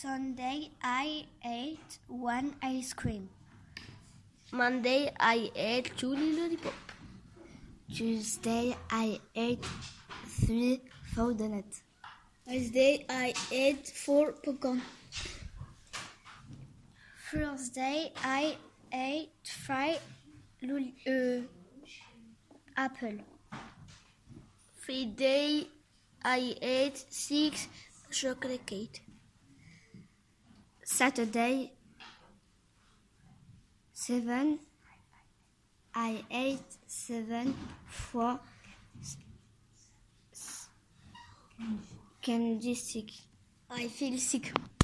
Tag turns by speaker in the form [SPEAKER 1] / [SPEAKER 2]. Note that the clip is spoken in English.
[SPEAKER 1] Sunday, I ate 1 ice cream.
[SPEAKER 2] Monday, I ate 2 lollipops.
[SPEAKER 1] Tuesday, I ate 3 faux donuts.
[SPEAKER 3] Wednesday, I ate 4 popcorn.
[SPEAKER 1] Thursday, I ate 5 apple.
[SPEAKER 2] Friday, I ate 6 chocolate cake.
[SPEAKER 1] Saturday, 7, I ate 7 candy stick.
[SPEAKER 3] I feel sick.